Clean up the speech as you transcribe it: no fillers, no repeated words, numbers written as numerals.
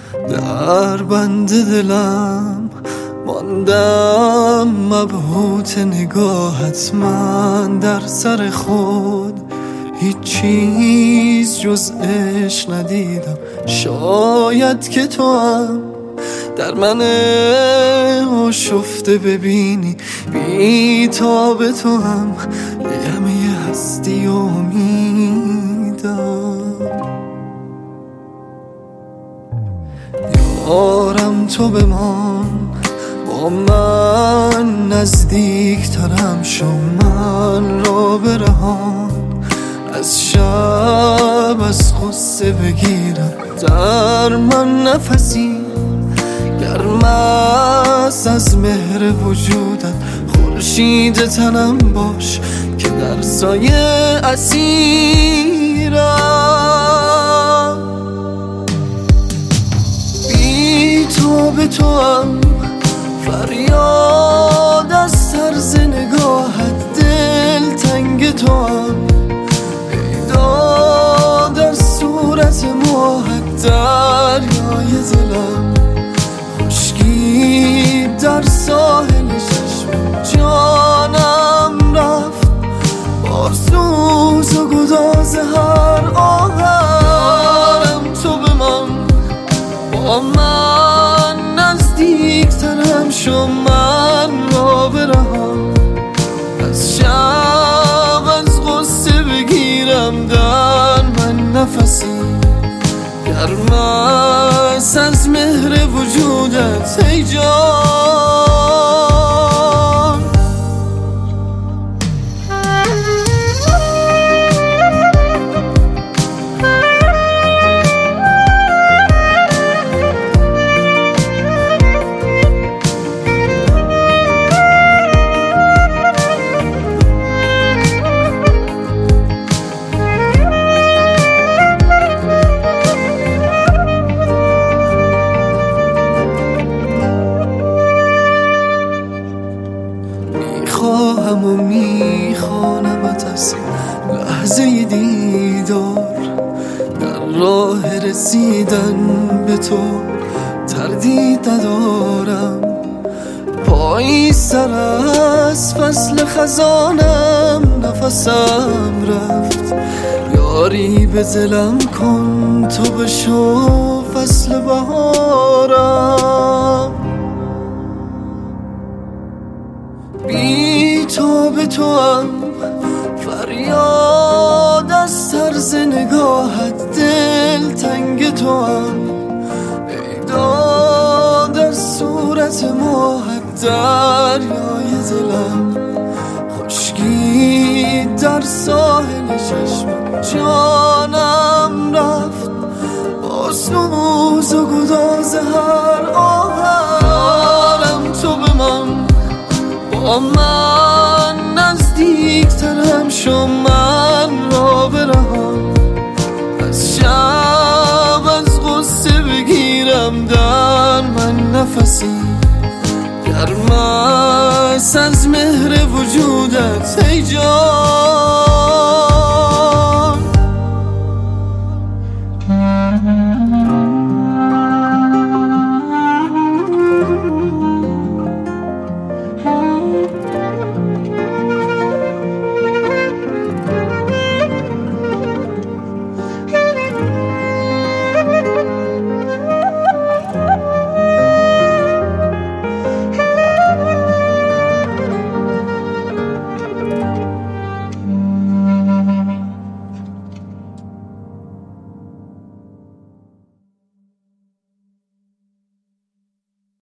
در بند دلم ماندم مبهوت نگاهت، من در سر خود هیچ چیز جز عشق ندیدم. شاید که تو هم در من آشفته ببینی، بی تا به تو هم همه هستی و امیدم. یارم تو بمان، با من نزدیک ترم شو، من را برهان از شب، از غصه بگیرم در من نفسی گرم است از مهر وجودت. خورشید تنم باش که در سایه اسیرم. بی تو به تو هم فریاد از طرز نگاهت، دل تنگ تو هم پیدا در صورت ماهت. دریای دلم خشکی در ساحل چشم، جانم رفت با سوز و گداز هر آهم. تو به من با من نزدیک ترم شو، من را برهان از شب، از غصه بگیرم در من نفسی گرم است از مهر وجودت. ای جان میخواهم و میخوانمت از لحظه دیدار، در راه رسیدن به تو تردید ندارم. پاییزتر از فصل خزانم نفسم رفت، یاری به دلم کن تو بشو فصل بهارم. بی تو به تو هم فریاد از طرز نگاهت، دل تنگ تو هم پیدا در صورت ماهت. دریای دلم خشکی در ساحل چشم، جانم رفت با سوز و گداز هر آهم. تو به من با من نزدیک ترم شو، من را برهان از شب، از غصه بگیرم در من نفسی گرم است از مهر